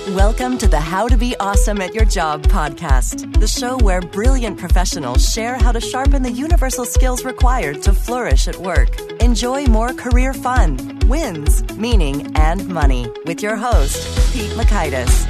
Welcome to the How to Be Awesome at Your Job podcast, the show where brilliant professionals share how to sharpen the universal skills required to flourish at work. Enjoy more career fun, wins, meaning, and money with your host, Pete Mockaitis.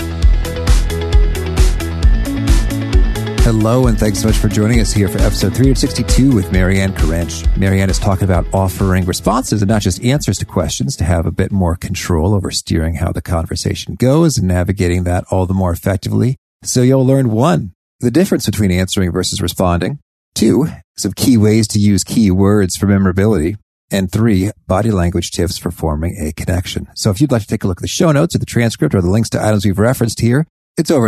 Hello, and thanks so much for joining us here for episode 362 with Marianne Karench. Marianne is talking about offering responses and not just answers to questions to have a bit more control over steering how the conversation goes and navigating that all the more effectively. So you'll learn 1, the difference between answering versus responding, 2, some key ways to use key words for memorability, and 3, body language tips for forming a connection. So if you'd like to take a look at the show notes or the transcript or the links to items we've referenced here, it's over at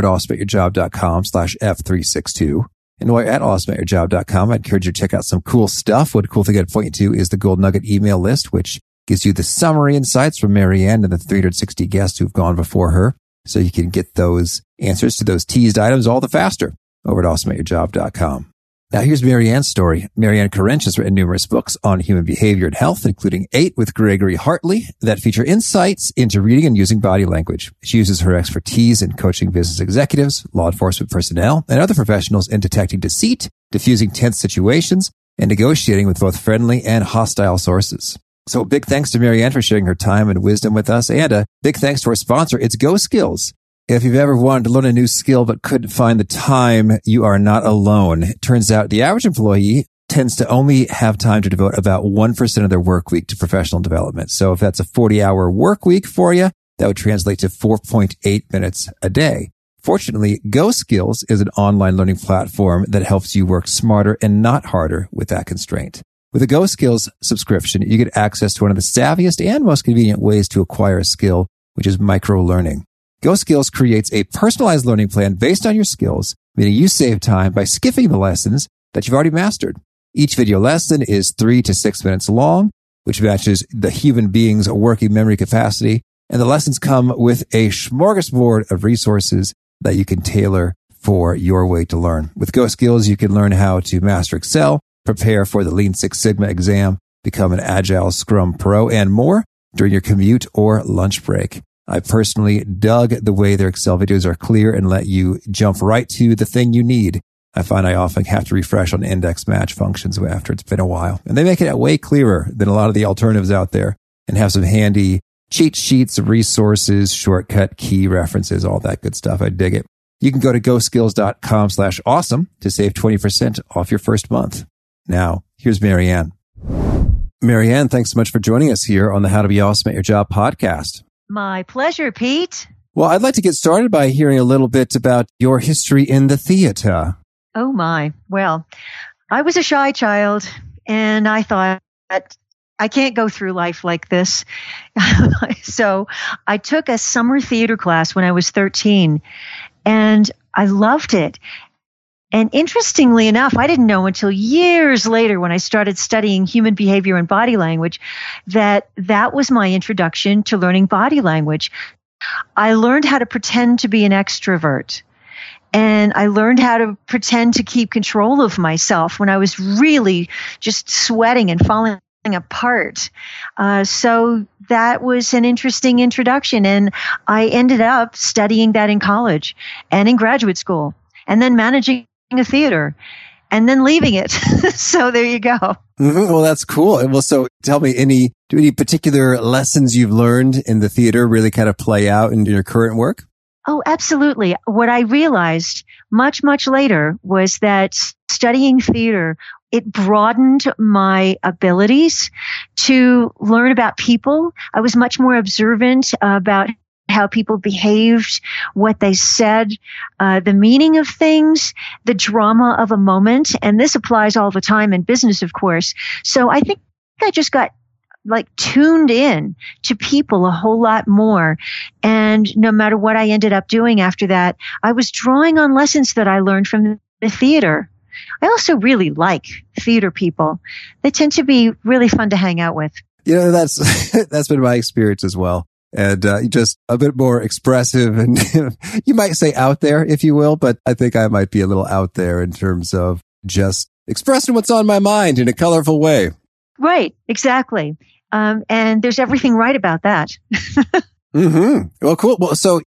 awesomeatyourjob.com/F362. And while you're at awesomeatyourjob.com, I'd encourage you to check out some cool stuff. One cool thing I'd point you to is the Gold Nugget email list, which gives you the summary insights from Marianne and the 360 guests who've gone before her. So you can get those answers to those teased items all the faster over at awesomeatyourjob.com. Now here's Marianne's story. Marianne Karench has written numerous books on human behavior and health, including 8 with Gregory Hartley that feature insights into reading and using body language. She uses her expertise in coaching business executives, law enforcement personnel, and other professionals in detecting deceit, diffusing tense situations, and negotiating with both friendly and hostile sources. So big thanks to Marianne for sharing her time and wisdom with us, and a big thanks to our sponsor, it's Go Skills. If you've ever wanted to learn a new skill but couldn't find the time, you are not alone. It turns out the average employee tends to only have time to devote about 1% of their work week to professional development. So if that's a 40-hour work week for you, that would translate to 4.8 minutes a day. Fortunately, Go Skills is an online learning platform that helps you work smarter and not harder with that constraint. With a Go Skills subscription, you get access to one of the savviest and most convenient ways to acquire a skill, which is micro-learning. Go Skills creates a personalized learning plan based on your skills, meaning you save time by skipping the lessons that you've already mastered. Each video lesson is 3 to 6 minutes long, which matches the human being's working memory capacity, and the lessons come with a smorgasbord of resources that you can tailor for your way to learn. With Go Skills, you can learn how to master Excel, prepare for the Lean Six Sigma exam, become an Agile Scrum Pro, and more during your commute or lunch break. I personally dug the way their Excel videos are clear and let you jump right to the thing you need. I find I often have to refresh on index match functions after it's been a while. And they make it way clearer than a lot of the alternatives out there and have some handy cheat sheets, resources, shortcut key references, all that good stuff. I dig it. You can go to goskills.com/awesome to save 20% off your first month. Now, here's Marianne. Marianne, thanks so much for joining us here on the How to Be Awesome at Your Job podcast. My pleasure, Pete. Well, I'd like to get started by hearing a little bit about your history in the theater. Oh, my. Well, I was a shy child, and I thought, I can't go through life like this. So I took a summer theater class when I was 13, and I loved it. And interestingly enough, I didn't know until years later when I started studying human behavior and body language that was my introduction to learning body language. I learned how to pretend to be an extrovert. And I learned how to pretend to keep control of myself when I was really just sweating and falling apart. So that was an interesting introduction. And I ended up studying that in college and in graduate school and then managing a theater and then leaving it. So there you go. Mm-hmm. Well, that's cool. Well, so tell me, do any particular lessons you've learned in the theater really kind of play out in your current work? Oh, absolutely. What I realized much, much later was that studying theater, it broadened my abilities to learn about people. I was much more observant about how people behaved, what they said, the meaning of things, the drama of a moment. And this applies all the time in business, of course. So I think I just got tuned in to people a whole lot more. And no matter what I ended up doing after that, I was drawing on lessons that I learned from the theater. I also really like theater people. They tend to be really fun to hang out with. You know, that's been my experience as well. And just a bit more expressive and you might say out there, if you will, but I think I might be a little out there in terms of just expressing what's on my mind in a colorful way. Right, exactly. And there's everything right about that. Mm-hmm. Well, cool. Well, so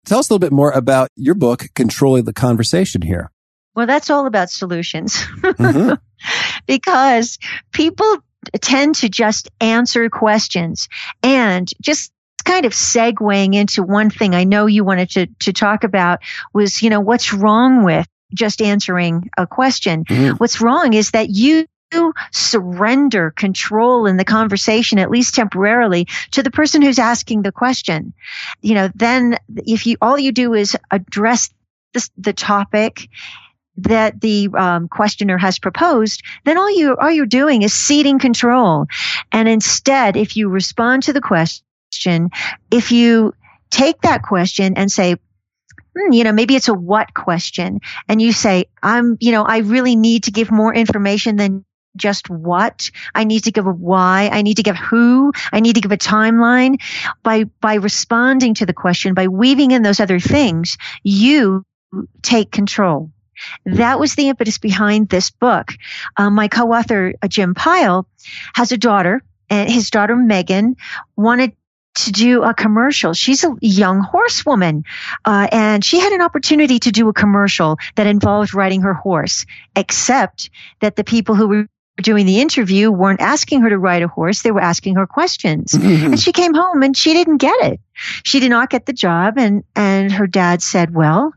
tell us a little bit more about your book, Controlling the Conversation here. Well, that's all about solutions. Mm-hmm. Because people tend to just answer questions. And just kind of segueing into one thing I know you wanted to talk about was, what's wrong with just answering a question? Mm-hmm. What's wrong is that you surrender control in the conversation, at least temporarily, to the person who's asking the question. Then if all you do is address the topic that the questioner has proposed, then all you're doing is ceding control. And instead, if you respond to the question, if you take that question and say, maybe it's a what question, and you say, I really need to give more information than just what. I need to give a why. I need to give who. I need to give a timeline. By responding to the question, by weaving in those other things, you take control. That was the impetus behind this book. My co-author, Jim Pyle, has a daughter, and his daughter, Megan, wanted to do a commercial. She's a young horsewoman, and she had an opportunity to do a commercial that involved riding her horse, except that the people who were doing the interview weren't asking her to ride a horse. They were asking her questions. Mm-hmm. And she came home and she didn't get it. She did not get the job. And her dad said, well,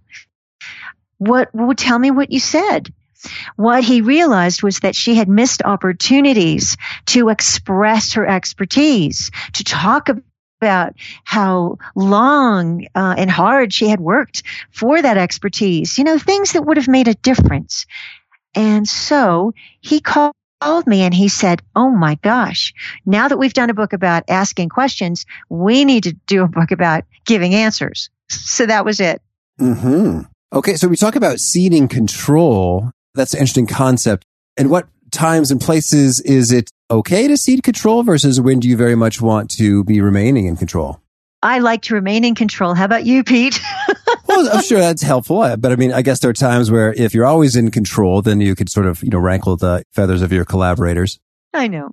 tell me what you said. What he realized was that she had missed opportunities to express her expertise, to talk about how long and hard she had worked for that expertise, things that would have made a difference. And so he called me and he said, oh my gosh, now that we've done a book about asking questions, we need to do a book about giving answers. So that was it. Mm-hmm. Okay, so we talk about ceding control. That's an interesting concept. And what times and places is it okay to cede control versus when do you very much want to be remaining in control? I like to remain in control. How about you, Pete? Well, I'm sure that's helpful. But I guess there are times where if you're always in control, then you could sort of, rankle the feathers of your collaborators. I know.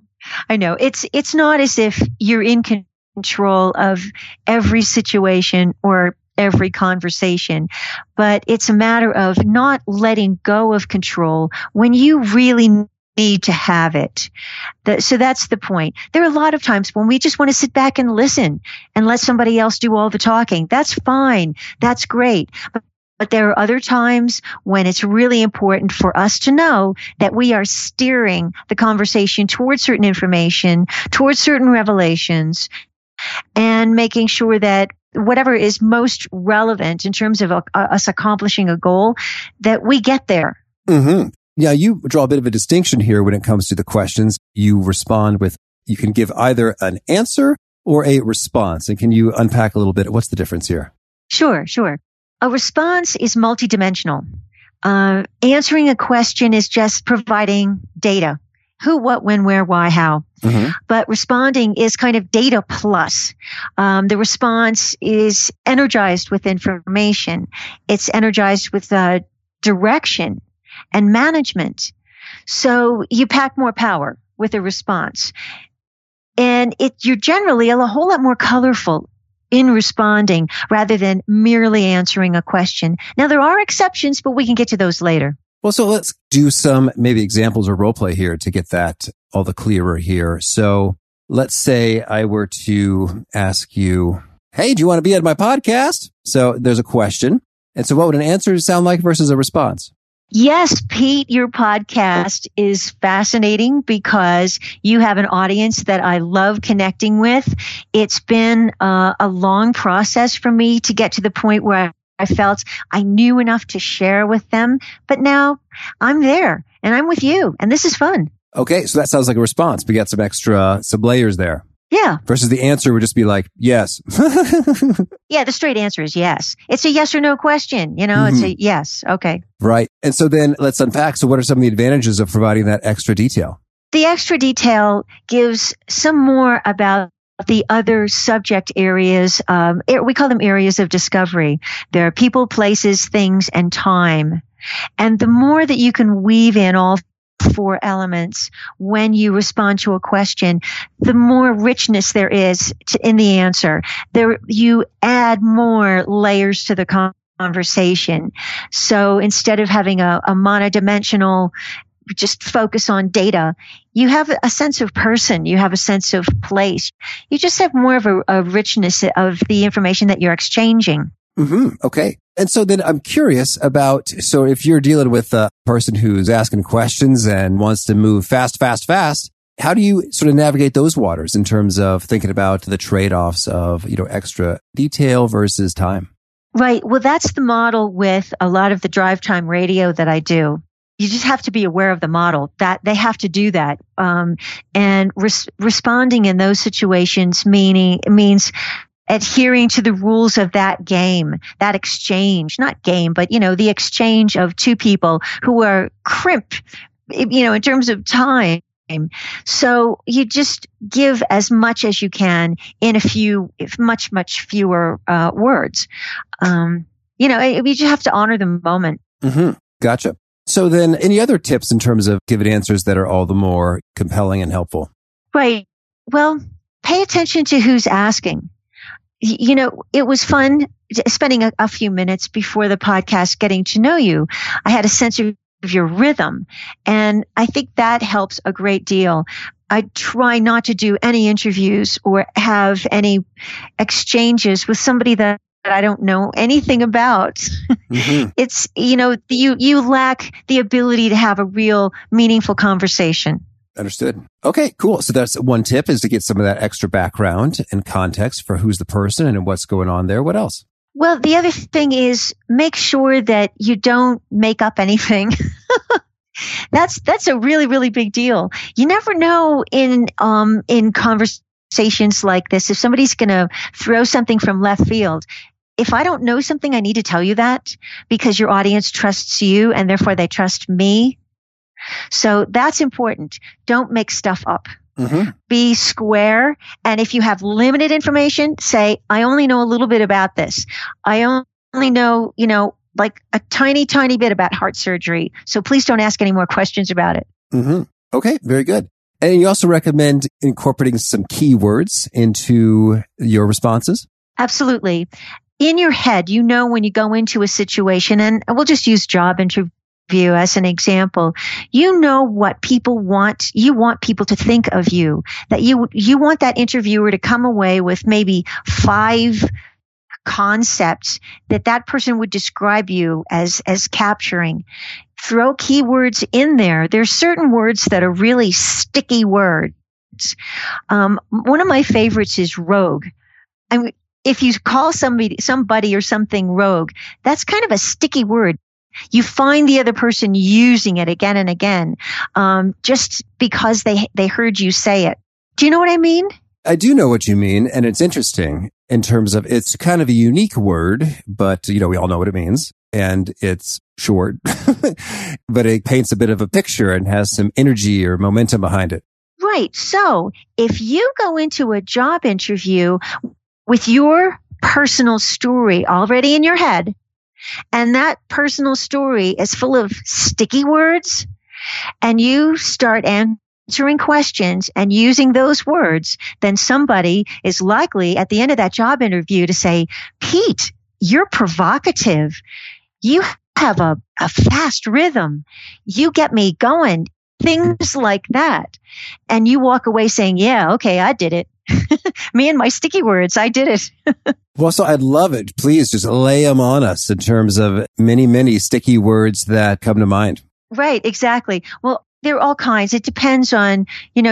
It's not as if you're in control of every situation or every conversation, but it's a matter of not letting go of control when you really need to have it. So that's the point. There are a lot of times when we just want to sit back and listen and let somebody else do all the talking. That's fine. That's great. But there are other times when it's really important for us to know that we are steering the conversation towards certain information, towards certain revelations, and making sure that whatever is most relevant in terms of us accomplishing a goal, that we get there. Mm-hmm. Yeah, you draw a bit of a distinction here when it comes to the questions. You respond with, you can give either an answer or a response. And can you unpack a little bit? What's the difference here? Sure. A response is multidimensional. Answering a question is just providing data. Who, what, when, where, why, how. Mm-hmm. But responding is kind of data plus. The response is energized with information. It's energized with direction and management. So you pack more power with a response. And you're generally a whole lot more colorful in responding rather than merely answering a question. Now, there are exceptions, but we can get to those later. Well, so let's do some maybe examples or role play here to get that all the clearer here. So let's say I were to ask you, hey, do you want to be on my podcast? So there's a question. And so what would an answer sound like versus a response? Yes, Pete, your podcast is fascinating because you have an audience that I love connecting with. It's been a long process for me to get to the point where I felt I knew enough to share with them, but now I'm there and I'm with you and this is fun. Okay. So that sounds like a response. We got some layers there. Yeah. Versus the answer would just be like, yes. Yeah. The straight answer is yes. It's a yes or no question. Mm-hmm. It's a yes. Okay. Right. And so then let's unpack. So what are some of the advantages of providing that extra detail? The extra detail gives some more about the other subject areas. We call them areas of discovery. There are people, places, things, and time. And the more that you can weave in all 4 elements when you respond to a question, the more richness there is in the answer. You add more layers to the conversation. So instead of having a monodimensional just focus on data, you have a sense of person, you have a sense of place. You just have more of a richness of the information that you're exchanging. Mm-hmm. Okay. And so then I'm curious about, so if you're dealing with a person who's asking questions and wants to move fast, how do you sort of navigate those waters in terms of thinking about the trade-offs of, extra detail versus time? Right. Well, that's the model with a lot of the drive time radio that I do. You just have to be aware of the model that they have to do that. And responding in those situations means adhering to the rules of that game, that exchange, not game, but, the exchange of two people who are crimped, in terms of time. So you just give as much as you can in much fewer words. You just have to honor the moment. Mm-hmm. Gotcha. So then any other tips in terms of giving answers that are all the more compelling and helpful? Right. Well, pay attention to who's asking. It was fun spending a few minutes before the podcast getting to know you. I had a sense of your rhythm, and I think that helps a great deal. I try not to do any interviews or have any exchanges with somebody that I don't know anything about. Mm-hmm. It's, you lack the ability to have a real meaningful conversation. Understood. Okay, cool. So that's one tip, is to get some of that extra background and context for who's the person and what's going on there. What else? Well, the other thing is make sure that you don't make up anything. That's a really, really big deal. You never know in conversations like this, if somebody's going to throw something from left field. If I don't know something, I need to tell you that because your audience trusts you and therefore they trust me. So that's important. Don't make stuff up. Mm-hmm. Be square. And if you have limited information, say, I only know a little bit about this. I only know, like a tiny, tiny bit about heart surgery. So please don't ask any more questions about it. Mm-hmm. Okay. Very good. And you also recommend incorporating some keywords into your responses? Absolutely. In your head, when you go into a situation, and we'll just use job interview as an example, what people want. You want people to think of you, that you want that interviewer to come away with maybe 5 concepts that person would describe you as capturing. Throw keywords in there. There's certain words that are really sticky words. One of my favorites is rogue. If you call somebody or something rogue, that's kind of a sticky word. You find the other person using it again and again, just because they heard you say it. Do you know what I mean? I do know what you mean. And it's interesting in terms of it's kind of a unique word, but we all know what it means, and it's short, but it paints a bit of a picture and has some energy or momentum behind it. Right. So if you go into a job interview with your personal story already in your head, and that personal story is full of sticky words, and you start answering questions and using those words, then somebody is likely at the end of that job interview to say, Pete, you're provocative. You have a fast rhythm. You get me going. Things like that. And you walk away saying, yeah, okay, I did it. Me and my sticky words, I did it. Well, so I'd love it. Please just lay them on us in terms of many, many sticky words that come to mind. Right, exactly. Well, there are all kinds. It depends on,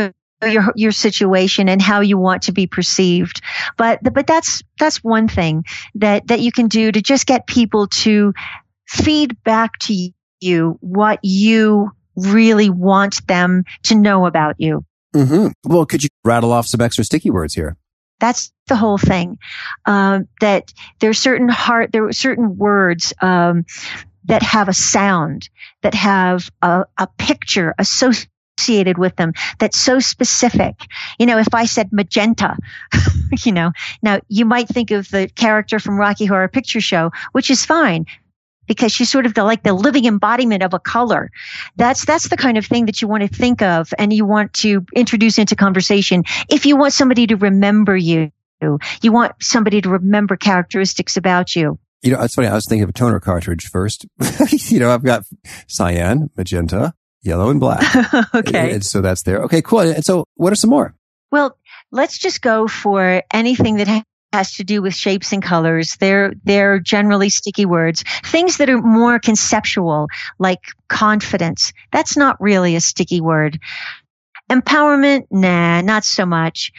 your situation and how you want to be perceived. But that's one thing that you can do to just get people to feed back to you what you really want them to know about you. Mm-hmm. Well, could you rattle off some extra sticky words here? That's the whole thing. That there are certain words that have a sound, that have a picture associated with them that's so specific. If I said magenta, now you might think of the character from Rocky Horror Picture Show, which is fine. because she's sort of like the living embodiment of a color. That's the kind of thing that you want to think of and you want to introduce into conversation. If you want somebody to remember you, you want somebody to remember characteristics about you. You know, it's funny. I was thinking of a toner cartridge first. You know, I've got cyan, magenta, yellow, and black. Okay. And so that's there. Okay, cool. And so what are some more? Well, let's just go for anything that has to do with shapes and colors. They're generally sticky words. Things that are more conceptual, like confidence. That's not really a sticky word. Empowerment, nah, not so much.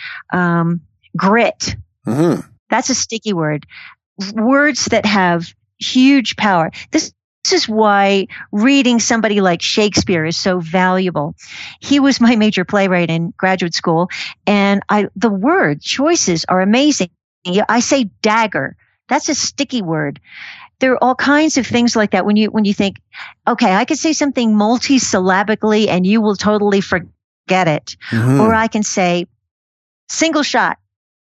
Grit. Mm-hmm. That's a sticky word. Words that have huge power. This is why reading somebody like Shakespeare is so valuable. He was my major playwright in graduate school, and the word choices are amazing. I say dagger. That's a sticky word. There are all kinds of things like that when you think, okay, I could say something multisyllabically and you will totally forget it. Mm-hmm. Or I can say single shot.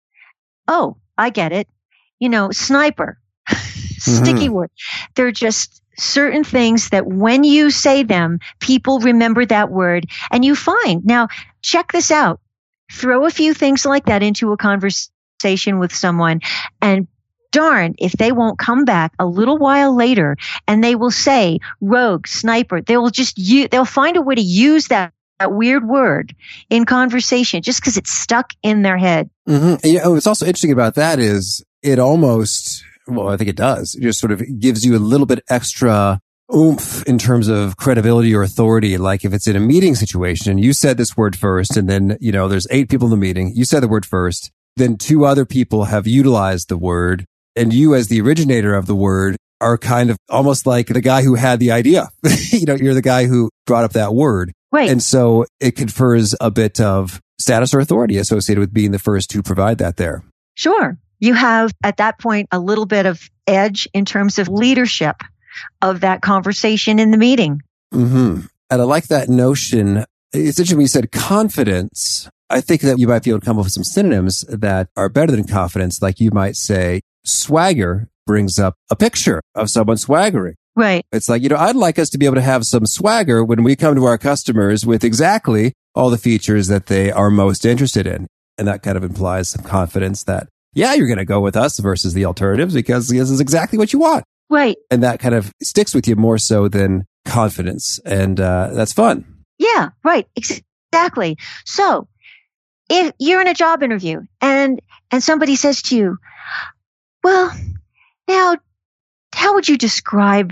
Oh, I get it. You know, sniper. Sticky mm-hmm. word. They're just certain things that when you say them, people remember that word and you find. Now, check this out. Throw a few things like that into a conversation with someone, and darn if they won't come back a little while later and they will say rogue, sniper. They'll find a way to use that weird word in conversation just because it's stuck in their head. Mm-hmm. You know, what's also interesting about that is it almost, well, I think it does. It just sort of gives you a little bit extra oomph in terms of credibility or authority. Like if it's in a meeting situation and you said this word first, and then, you know, there's 8 people in the meeting, you said the word first, then 2 other people have utilized the word, and you as the originator of the word are kind of almost like the guy who had the idea. You know, you're the guy who brought up that word. Right. And so it confers a bit of status or authority associated with being the first to provide that there. Sure. You have at that point a little bit of edge in terms of leadership of that conversation in the meeting. Mm-hmm. And I like that notion. It's interesting when you said confidence. I think that you might be able to come up with some synonyms that are better than confidence. Like you might say swagger brings up a picture of someone swaggering. Right. It's like, you know, I'd like us to be able to have some swagger when we come to our customers with exactly all the features that they are most interested in. And that kind of implies some confidence that, yeah, you're going to go with us versus the alternatives because this is exactly what you want. Right. And that kind of sticks with you more so than confidence. And that's fun. Yeah, right. Exactly. So if you're in a job interview and somebody says to you, well, now, how would you describe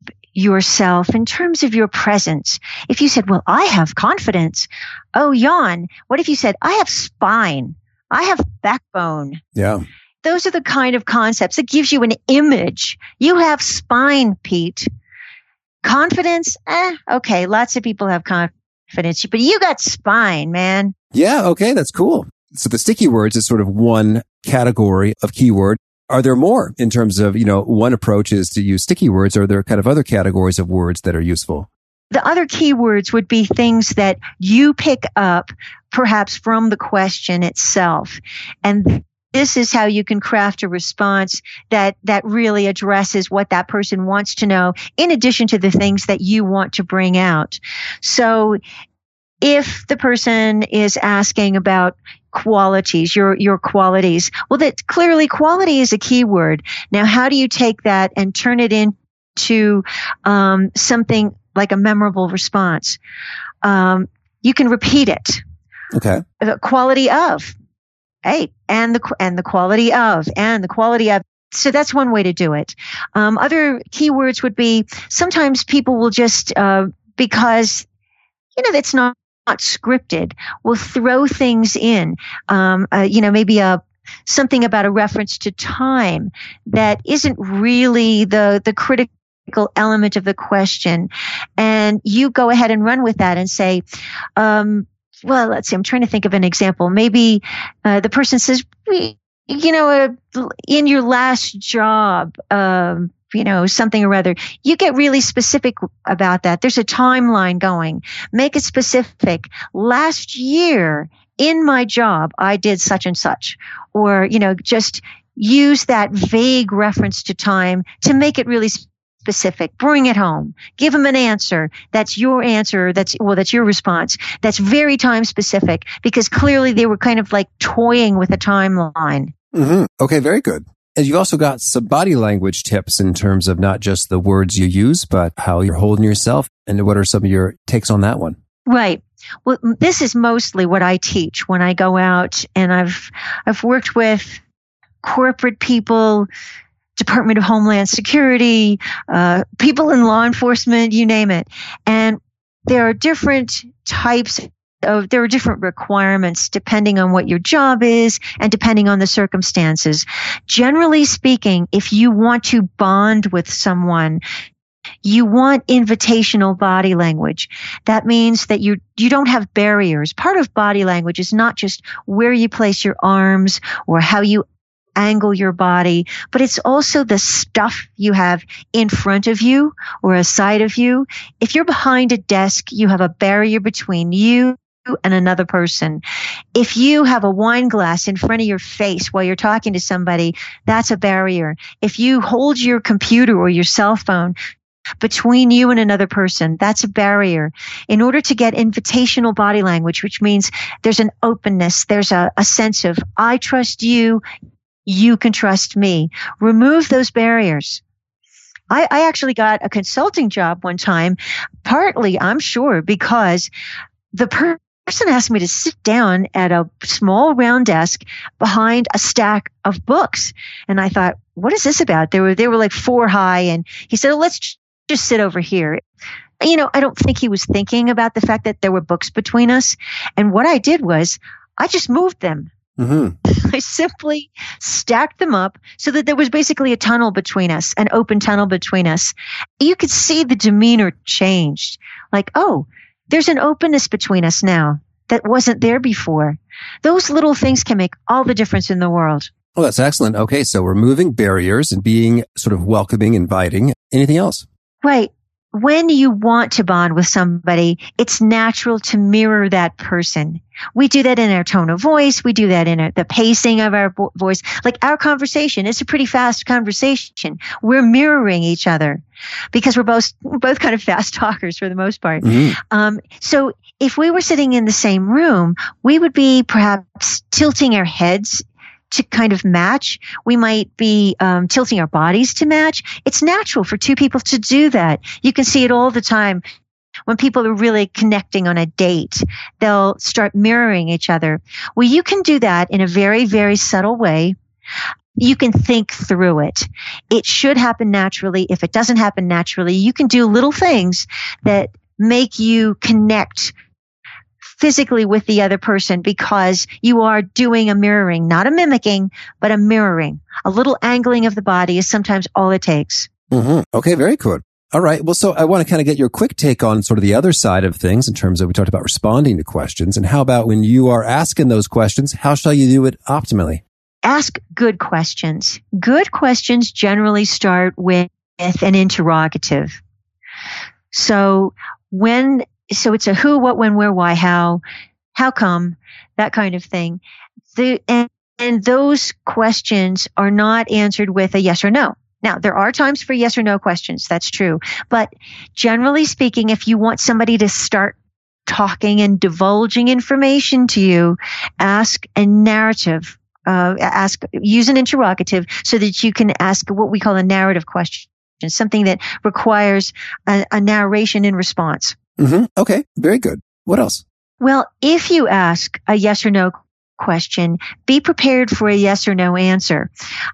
yourself in terms of your presence? If you said, well, I have confidence. Oh, yawn. What if you said, I have spine? I have backbone. Yeah. Those are the kind of concepts that gives you an image. You have spine, Pete. Confidence? Okay. Lots of people have confidence, but you got spine, man. Yeah. Okay. That's cool. So the sticky words is sort of one category of keyword. Are there more in terms of, you know, one approach is to use sticky words, or are there kind of other categories of words that are useful? The other keywords would be things that you pick up perhaps from the question itself. And this is how you can craft a response that really addresses what that person wants to know, in addition to the things that you want to bring out. So if the person is asking about qualities, your qualities, well, that clearly quality is a keyword. Now, how do you take that and turn it into something like a memorable response? You can repeat it. Okay. The quality of, hey, and the quality of, and the quality of. So that's one way to do it. Other keywords would be sometimes people will just because it's not scripted, will throw things in. Maybe something about a reference to time that isn't really the critical element of the question, and you go ahead and run with that and say, well, let's see, I'm trying to think of an example. Maybe the person says, in your last job, something or other. You get really specific about that. There's a timeline going. Make it specific. Last year in my job, I did such and such. Or, just use that vague reference to time to make it really specific. Bring it home. Give them an answer. That's your answer. That's your response. That's very time specific, because clearly they were kind of like toying with a timeline. Mm-hmm. Okay, very good. And you've also got some body language tips in terms of not just the words you use, but how you're holding yourself. And what are some of your takes on that one? Right. Well, this is mostly what I teach when I go out, and I've worked with corporate people, Department of Homeland Security, people in law enforcement, you name it. And there are different there are different requirements depending on what your job is and depending on the circumstances. Generally speaking, if you want to bond with someone, you want invitational body language. That means that you don't have barriers. Part of body language is not just where you place your arms or how you angle your body, but it's also the stuff you have in front of you or aside of you. If you're behind a desk, you have a barrier between you and another person. If you have a wine glass in front of your face while you're talking to somebody, that's a barrier. If you hold your computer or your cell phone between you and another person, that's a barrier. In order to get invitational body language, which means there's an openness, there's a sense of, I trust you, you can trust me. Remove those barriers. I actually got a consulting job one time, partly, I'm sure, because the person asked me to sit down at a small round desk behind a stack of books. And I thought, what is this about? They were like 4 high. And he said, let's just sit over here. I don't think he was thinking about the fact that there were books between us. And what I did was I just moved them. Mm-hmm. I simply stacked them up so that there was basically a tunnel between us, an open tunnel between us. You could see the demeanor changed. Like, oh, there's an openness between us now that wasn't there before. Those little things can make all the difference in the world. Oh, that's excellent. Okay, so removing barriers and being sort of welcoming, inviting. Anything else? Right. When you want to bond with somebody, it's natural to mirror that person. We do that in our tone of voice. We do that in the pacing of our voice. Like our conversation, it's a pretty fast conversation. We're mirroring each other because we're both kind of fast talkers for the most part. Mm-hmm. So if we were sitting in the same room, we would be perhaps tilting our heads to kind of match. We might be tilting our bodies to match. It's natural for two people to do that. You can see it all the time. When people are really connecting on a date, they'll start mirroring each other. Well, you can do that in a very, very subtle way. You can think through it. It should happen naturally. If it doesn't happen naturally, you can do little things that make you connect physically with the other person because you are doing a mirroring, not a mimicking, but a mirroring. A little angling of the body is sometimes all it takes. Mm-hmm. Okay, very good. All right. Well, so I want to kind of get your quick take on sort of the other side of things in terms of, we talked about responding to questions. And how about when you are asking those questions, how shall you do it optimally? Ask good questions. Good questions generally start with an interrogative. So it's a who, what, when, where, why, how come, that kind of thing. And those questions are not answered with a yes or no. Now, there are times for yes or no questions. That's true. But generally speaking, if you want somebody to start talking and divulging information to you, ask a narrative. Use an interrogative so that you can ask what we call a narrative question, something that requires a narration in response. Mm-hmm. Okay, very good. What else? Well, if you ask a yes or no question, be prepared for a yes or no answer.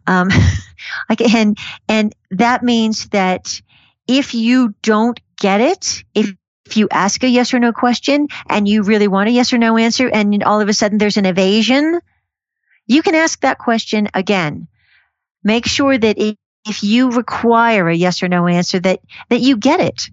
And that means that if you don't get it, if you ask a yes or no question and you really want a yes or no answer and all of a sudden there's an evasion, you can ask that question again. Make sure that if you require a yes or no answer that you get it.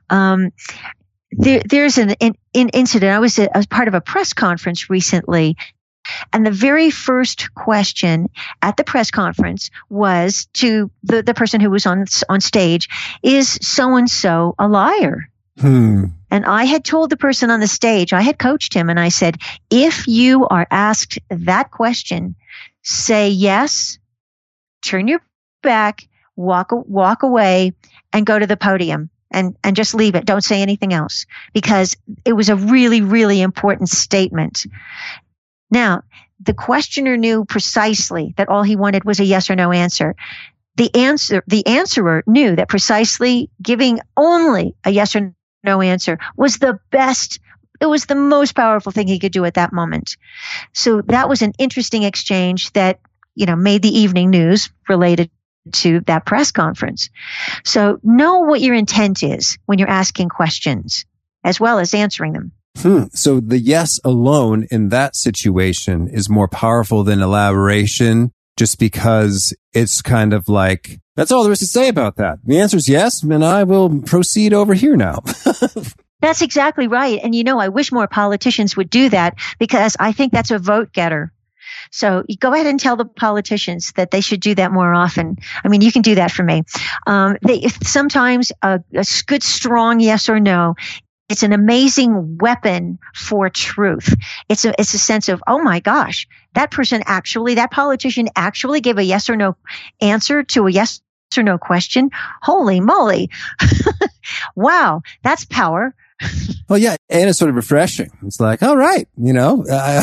There's an incident. I was part of a press conference recently, and the very first question at the press conference was to the person who was on stage, is so-and-so a liar? And I had told the person on the stage, I had coached him, and I said, if you are asked that question, say yes, turn your back, walk away and go to the podium and just leave it. Don't say anything else, because it was a really, really important statement. Now, the questioner knew precisely that all he wanted was a yes or no answer. The answerer knew that precisely giving only a yes or no answer was the best. It was the most powerful thing he could do at that moment. So that was an interesting exchange that, made the evening news related to that press conference. So know what your intent is when you're asking questions, as well as answering them. So the yes alone in that situation is more powerful than elaboration, just because it's kind of like, that's all there is to say about that. The answer is yes, and I will proceed over here now. That's exactly right. And I wish more politicians would do that, because I think that's a vote getter. So you go ahead and tell the politicians that they should do that more often. I mean, you can do that for me. Sometimes a good, strong yes or no, it's an amazing weapon for truth. It's a sense of, oh my gosh, that politician actually gave a yes or no answer to a yes or no question. Holy moly. Wow, that's power. Well, yeah, and it's sort of refreshing. It's like, all right, Yeah.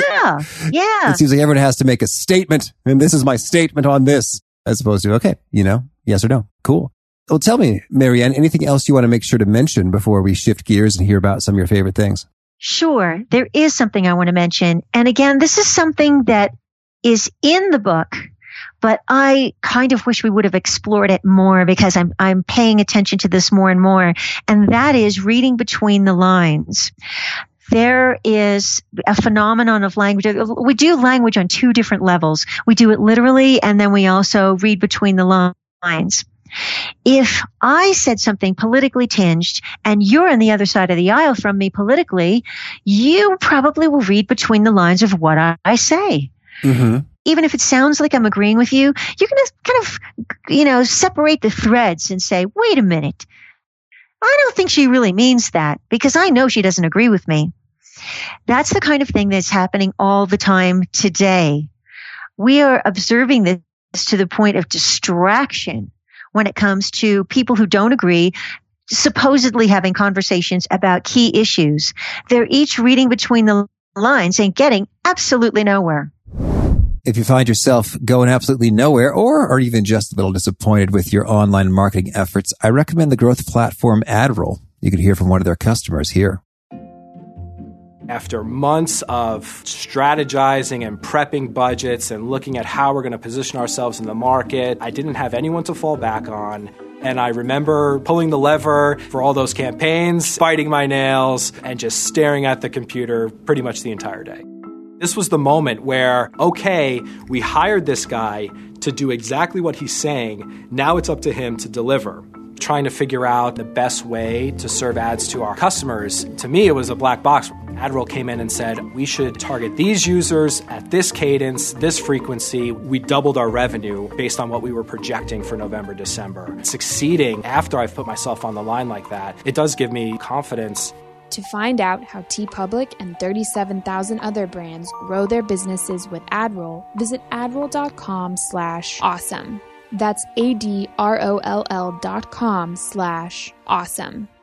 It seems like everyone has to make a statement, and this is my statement on this, as opposed to, okay, yes or no. Cool. Well, tell me, Marianne, anything else you want to make sure to mention before we shift gears and hear about some of your favorite things? Sure. There is something I want to mention. And again, this is something that is in the book, but I kind of wish we would have explored it more, because I'm paying attention to this more and more. And that is reading between the lines. There is a phenomenon of language. We do language on two different levels. We do it literally, and then we also read between the lines. If I said something politically tinged and you're on the other side of the aisle from me politically, you probably will read between the lines of what I say. Mm-hmm. Even if it sounds like I'm agreeing with you, you're going to kind of, separate the threads and say, wait a minute, I don't think she really means that, because I know she doesn't agree with me. That's the kind of thing that's happening all the time today. We are observing this to the point of distraction when it comes to people who don't agree, supposedly having conversations about key issues. They're each reading between the lines and getting absolutely nowhere. If you find yourself going absolutely nowhere, or are even just a little disappointed with your online marketing efforts, I recommend the growth platform AdRoll. You can hear from one of their customers here. After months of strategizing and prepping budgets and looking at how we're going to position ourselves in the market, I didn't have anyone to fall back on. And I remember pulling the lever for all those campaigns, biting my nails, and just staring at the computer pretty much the entire day. This was the moment where, okay, we hired this guy to do exactly what he's saying. Now it's up to him to deliver. Trying to figure out the best way to serve ads to our customers. To me, it was a black box. AdRoll came in and said, we should target these users at this cadence, this frequency. We doubled our revenue based on what we were projecting for November, December. Succeeding after I've put myself on the line like that, it does give me confidence. To find out how TeePublic and 37,000 other brands grow their businesses with AdRoll, visit adroll.com/awesome. That's ADROLL.com/awesome.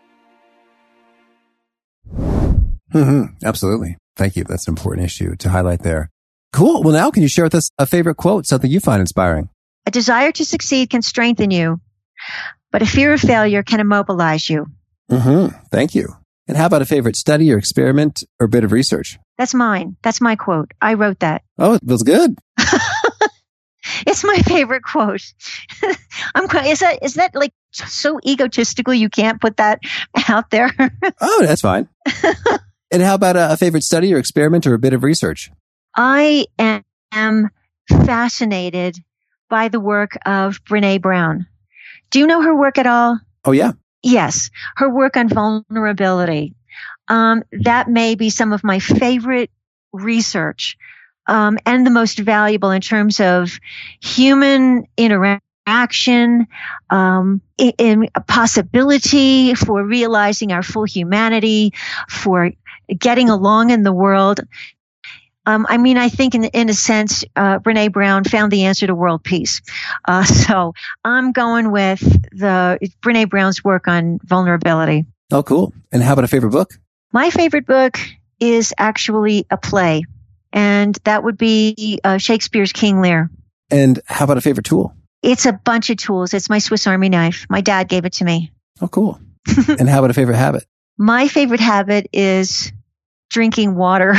Absolutely. Thank you. That's an important issue to highlight there. Cool. Well, now can you share with us a favorite quote, something you find inspiring? A desire to succeed can strengthen you, but a fear of failure can immobilize you. Thank you. And how about a favorite study or experiment or bit of research? That's mine. That's my quote. I wrote that. Oh, it feels good. It's my favorite quote. Is that like so egotistical you can't put that out there? Oh, that's fine. And how about a favorite study or experiment or a bit of research? I am fascinated by the work of Brené Brown. Do you know her work at all? Oh, yeah. Yes, her work on vulnerability. That may be some of my favorite research, and the most valuable in terms of human interaction, in a possibility for realizing our full humanity, for getting along in the world. I think in a sense, Brene Brown found the answer to world peace. So I'm going with Brene Brown's work on vulnerability. Oh, cool. And how about a favorite book? My favorite book is actually a play, and that would be Shakespeare's King Lear. And how about a favorite tool? It's a bunch of tools. It's my Swiss Army knife. My dad gave it to me. Oh, cool. And how about a favorite habit? My favorite habit is drinking water.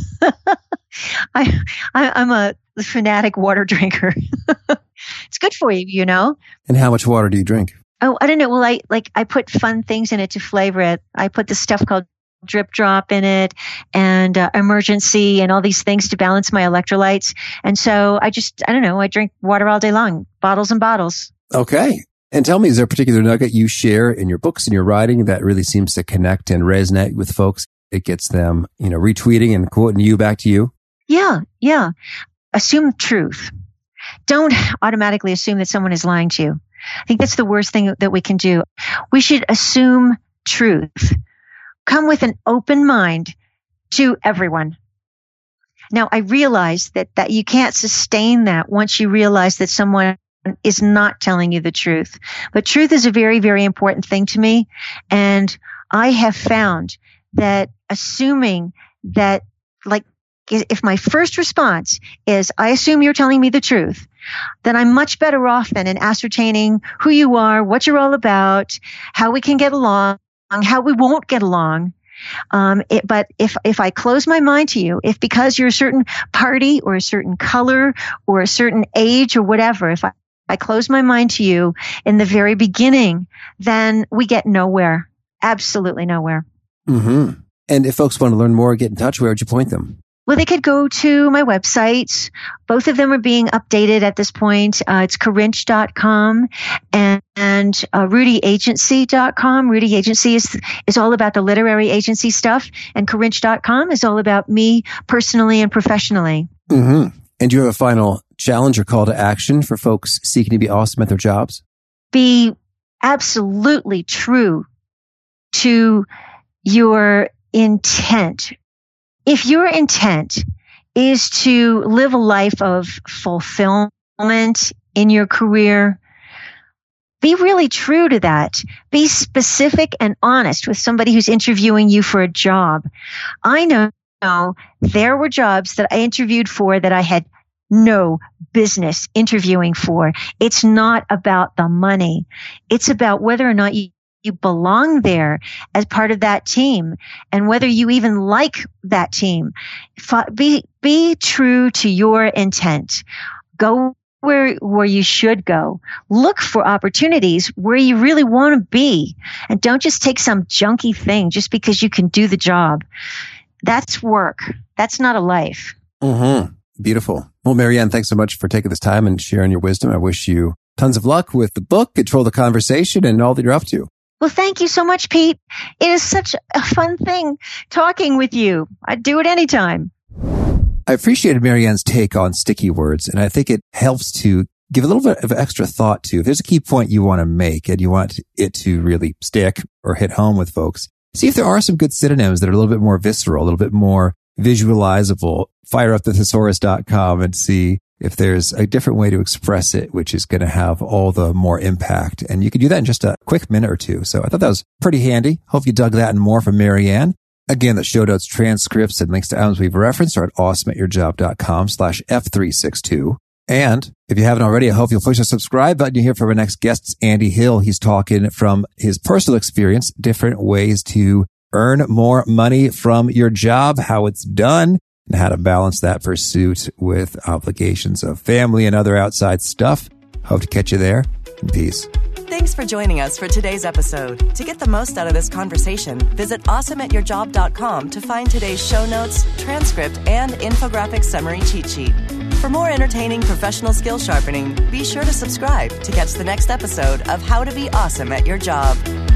I'm a fanatic water drinker. It's good for you, you know. And how much water do you drink? Oh, I don't know. Well, I put fun things in it to flavor it. I put this stuff called Drip Drop in it, and Emergency, and all these things to balance my electrolytes. And so I don't know. I drink water all day long, bottles and bottles. Okay. And tell me, is there a particular nugget you share in your books and your writing that really seems to connect and resonate with folks? It gets them, retweeting and quoting you back to you? Yeah. Assume truth. Don't automatically assume that someone is lying to you. I think that's the worst thing that we can do. We should assume truth. Come with an open mind to everyone. Now, I realize that you can't sustain that once you realize that someone is not telling you the truth. But truth is a very, very important thing to me. And I have found that assuming that, if my first response is, I assume you're telling me the truth, then I'm much better off than in ascertaining who you are, what you're all about, how we can get along, how we won't get along. But if I close my mind to you, if because you're a certain party or a certain color or a certain age or whatever, if I close my mind to you in the very beginning, then we get nowhere. Absolutely nowhere. Mm-hmm. And if folks want to learn more, get in touch, where would you point them? Well, they could go to my websites. Both of them are being updated at this point. It's Corinch.com and RudyAgency.com. Rudy Agency is all about the literary agency stuff, and Corinch.com is all about me personally and professionally. Mm-hmm. And do you have a final challenge or call to action for folks seeking to be awesome at their jobs? Be absolutely true to your intent. If your intent is to live a life of fulfillment in your career, be really true to that. Be specific and honest with somebody who's interviewing you for a job. I know there were jobs that I interviewed for that I had no business interviewing for. It's not about the money. It's about whether or not you belong there as part of that team, and whether you even like that team. Be true to your intent. Go where you should go. Look for opportunities where you really want to be, and don't just take some junky thing just because you can do the job. That's work. That's not a life. Mm-hmm. Beautiful. Well, Marianne, thanks so much for taking this time and sharing your wisdom. I wish you tons of luck with the book, Control the Conversation, and all that you're up to. Well, thank you so much, Pete. It is such a fun thing talking with you. I'd do it anytime. I appreciated Marianne's take on sticky words, and I think it helps to give a little bit of extra thought to, if there's a key point you want to make and you want it to really stick or hit home with folks, see if there are some good synonyms that are a little bit more visceral, a little bit more visualizable. Fire up the thesaurus.com and see if there's a different way to express it, which is going to have all the more impact. And you can do that in just a quick minute or two. So I thought that was pretty handy. Hope you dug that and more from Marianne. Again, the show notes, transcripts, and links to items we've referenced are at awesomeatyourjob.com/F362. And if you haven't already, I hope you'll push the subscribe button. You hear from our next guest, Andy Hill. He's talking from his personal experience, different ways to earn more money from your job, how it's done, and how to balance that pursuit with obligations of family and other outside stuff. Hope to catch you there. And peace. Thanks for joining us for today's episode. To get the most out of this conversation, visit awesomeatyourjob.com to find today's show notes, transcript, and infographic summary cheat sheet. For more entertaining professional skill sharpening, be sure to subscribe to catch the next episode of How to Be Awesome at Your Job.